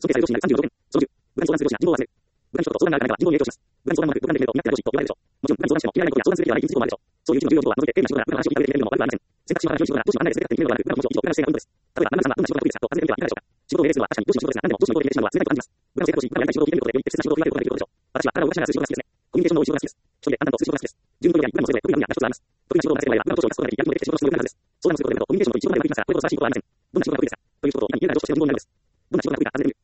所定裁量子になる36件。その10、部下に相談する上司が人口を集める。部下に人と相談があるか人口に影響します。部下に相談もなく、部下にできると、みなって上司と言われるでしょう。もちろん、部下に相談しても、いらないことや相談すべきではない人事項もあるでしょう。そういう一部の重要事項は除いて、テーマ仕事が部下の話を聞いてくれるのも悪くはありません。選択肢の話を上司の案内で全て決めるのではなく、部下の気持ちを以上、部下の姿勢が運動です。例えば、何々さんはどんな仕事が得意ですかと尋ねてみてはいかがでしょうか。仕事を命令するのは確かに上司の仕事ですが、何でも上司の仕事を命令したのは冷たいと感じます。部下の性格とし、部下がやりたい仕事を聞いてみることで、より適切な仕事を振り分けることができることでしょう。私は体を動かしながらする仕事が好きですね。コミュニケーションの多い仕事が好きです。一人で淡々とする仕事が好きです。自分の分野に部下のそれぞれ得意な分野が一つあります。得意な仕事を任せる場合は、部下の長所を生かすことができ、やる気もできて仕事の質も良くなるはずです。相談することで部下とコミュニケーションの一応までができますが、これほど素晴らしいことはありません。どんな仕事が得意ですかという仕事を今言うなら上司として自分問題です。どんな仕事が得意か尋ねてみる。